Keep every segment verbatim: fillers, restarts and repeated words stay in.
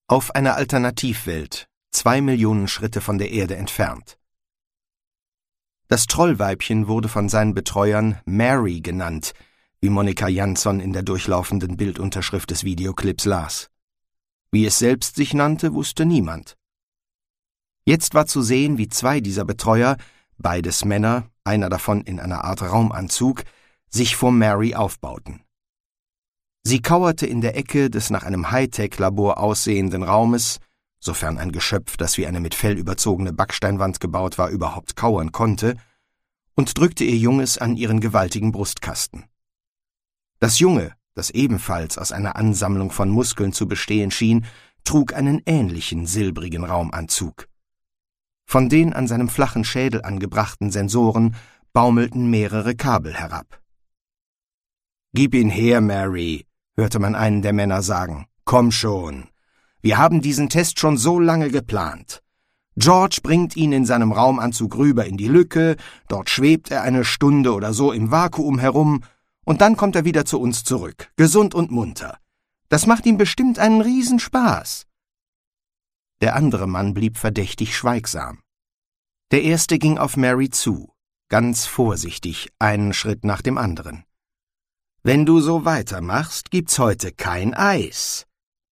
Auf einer Alternativwelt, zwei Millionen Schritte von der Erde entfernt. Das Trollweibchen wurde von seinen Betreuern Mary genannt, wie Monika Jansson in der durchlaufenden Bildunterschrift des Videoclips las. Wie es selbst sich nannte, wusste niemand. Jetzt war zu sehen, wie zwei dieser Betreuer, beides Männer, einer davon in einer Art Raumanzug, sich vor Mary aufbauten. Sie kauerte in der Ecke des nach einem Hightech-Labor aussehenden Raumes, sofern ein Geschöpf, das wie eine mit Fell überzogene Backsteinwand gebaut war, überhaupt kauern konnte, und drückte ihr Junges an ihren gewaltigen Brustkasten. Das Junge, das ebenfalls aus einer Ansammlung von Muskeln zu bestehen schien, trug einen ähnlichen silbrigen Raumanzug. Von den an seinem flachen Schädel angebrachten Sensoren baumelten mehrere Kabel herab. »Gib ihn her, Mary«, hörte man einen der Männer sagen. »Komm schon. Wir haben diesen Test schon so lange geplant. George bringt ihn in seinem Raumanzug rüber in die Lücke, dort schwebt er eine Stunde oder so im Vakuum herum, und dann kommt er wieder zu uns zurück, gesund und munter. Das macht ihm bestimmt einen Riesenspaß.« Der andere Mann blieb verdächtig schweigsam. Der erste ging auf Mary zu, ganz vorsichtig, einen Schritt nach dem anderen. »Wenn du so weitermachst, gibt's heute kein Eis.«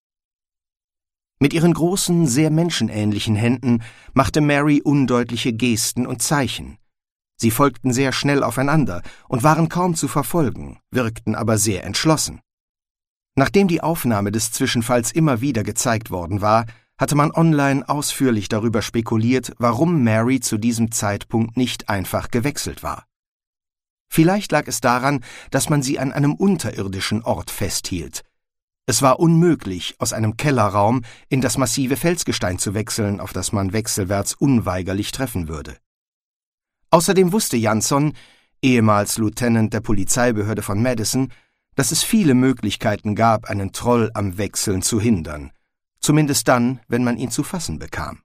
Mit ihren großen, sehr menschenähnlichen Händen machte Mary undeutliche Gesten und Zeichen. Sie folgten sehr schnell aufeinander und waren kaum zu verfolgen, wirkten aber sehr entschlossen. Nachdem die Aufnahme des Zwischenfalls immer wieder gezeigt worden war, hatte man online ausführlich darüber spekuliert, warum Mary zu diesem Zeitpunkt nicht einfach gewechselt war. Vielleicht lag es daran, dass man sie an einem unterirdischen Ort festhielt. Es war unmöglich, aus einem Kellerraum in das massive Felsgestein zu wechseln, auf das man wechselwärts unweigerlich treffen würde. Außerdem wusste Jansson, ehemals Lieutenant der Polizeibehörde von Madison, dass es viele Möglichkeiten gab, einen Troll am Wechseln zu hindern, zumindest dann, wenn man ihn zu fassen bekam.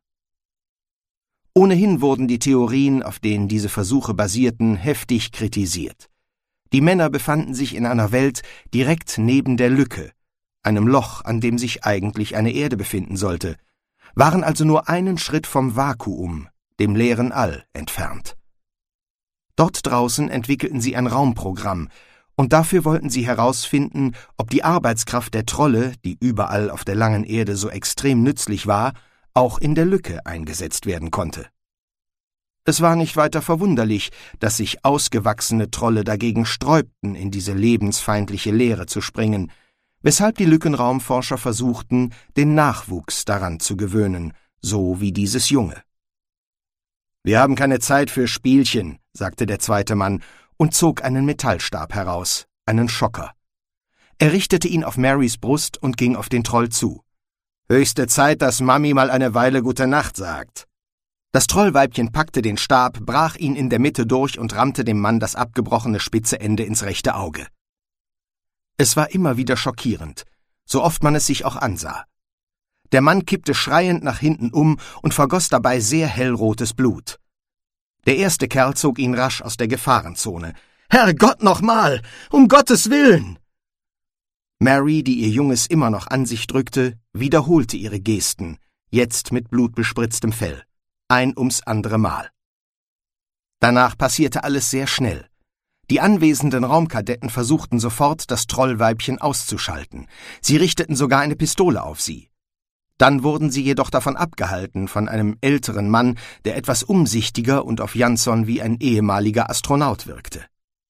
Ohnehin wurden die Theorien, auf denen diese Versuche basierten, heftig kritisiert. Die Männer befanden sich in einer Welt direkt neben der Lücke, einem Loch, an dem sich eigentlich eine Erde befinden sollte, waren also nur einen Schritt vom Vakuum, dem leeren All, entfernt. Dort draußen entwickelten sie ein Raumprogramm, und dafür wollten sie herausfinden, ob die Arbeitskraft der Trolle, die überall auf der langen Erde so extrem nützlich war, auch in der Lücke eingesetzt werden konnte. Es war nicht weiter verwunderlich, dass sich ausgewachsene Trolle dagegen sträubten, in diese lebensfeindliche Leere zu springen, weshalb die Lückenraumforscher versuchten, den Nachwuchs daran zu gewöhnen, so wie dieses Junge. »Wir haben keine Zeit für Spielchen«, sagte der zweite Mann und zog einen Metallstab heraus, einen Schocker. Er richtete ihn auf Marys Brust und ging auf den Troll zu. »Höchste Zeit, dass Mami mal eine Weile Gute Nacht sagt.« Das Trollweibchen packte den Stab, brach ihn in der Mitte durch und rammte dem Mann das abgebrochene spitze Ende ins rechte Auge. Es war immer wieder schockierend, so oft man es sich auch ansah. Der Mann kippte schreiend nach hinten um und vergoss dabei sehr hellrotes Blut. Der erste Kerl zog ihn rasch aus der Gefahrenzone. »Herrgott nochmal! Um Gottes Willen!« Mary, die ihr Junges immer noch an sich drückte, wiederholte ihre Gesten, jetzt mit blutbespritztem Fell, ein ums andere Mal. Danach passierte alles sehr schnell. Die anwesenden Raumkadetten versuchten sofort, das Trollweibchen auszuschalten. Sie richteten sogar eine Pistole auf sie. Dann wurden sie jedoch davon abgehalten von einem älteren Mann, der etwas umsichtiger und auf Jansson wie ein ehemaliger Astronaut wirkte.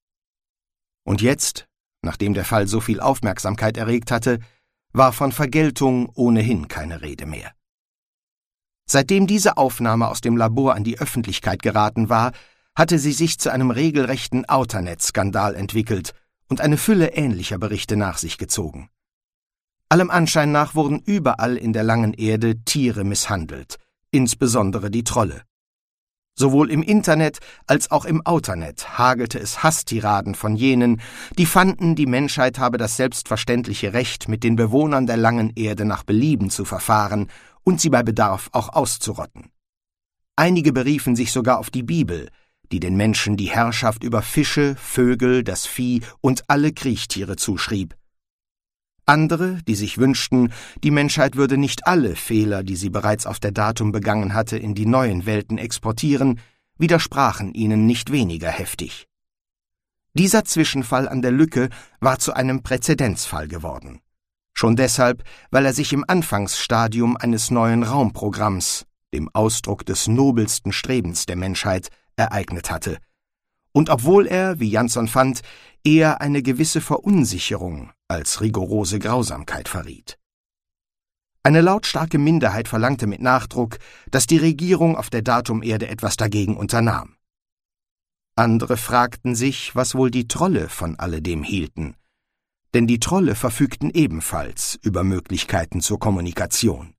Und jetzt, nachdem der Fall so viel Aufmerksamkeit erregt hatte, war von Vergeltung ohnehin keine Rede mehr. Seitdem diese Aufnahme aus dem Labor an die Öffentlichkeit geraten war, hatte sie sich zu einem regelrechten Outernet-Skandal entwickelt und eine Fülle ähnlicher Berichte nach sich gezogen. Allem Anschein nach wurden überall in der langen Erde Tiere misshandelt, insbesondere die Trolle. Sowohl im Internet als auch im Outernet hagelte es Hasstiraden von jenen, die fanden, die Menschheit habe das selbstverständliche Recht, mit den Bewohnern der langen Erde nach Belieben zu verfahren und sie bei Bedarf auch auszurotten. Einige beriefen sich sogar auf die Bibel, die den Menschen die Herrschaft über Fische, Vögel, das Vieh und alle Kriechtiere zuschrieb. Andere, die sich wünschten, die Menschheit würde nicht alle Fehler, die sie bereits auf der Datum begangen hatte, in die neuen Welten exportieren, widersprachen ihnen nicht weniger heftig. Dieser Zwischenfall an der Lücke war zu einem Präzedenzfall geworden. Schon deshalb, weil er sich im Anfangsstadium eines neuen Raumprogramms, dem Ausdruck des nobelsten Strebens der Menschheit, ereignet hatte. Und obwohl er, wie Jansson fand, eher eine gewisse Verunsicherung als rigorose Grausamkeit verriet. Eine lautstarke Minderheit verlangte mit Nachdruck, dass die Regierung auf der Datumerde etwas dagegen unternahm. Andere fragten sich, was wohl die Trolle von alledem hielten, denn die Trolle verfügten ebenfalls über Möglichkeiten zur Kommunikation.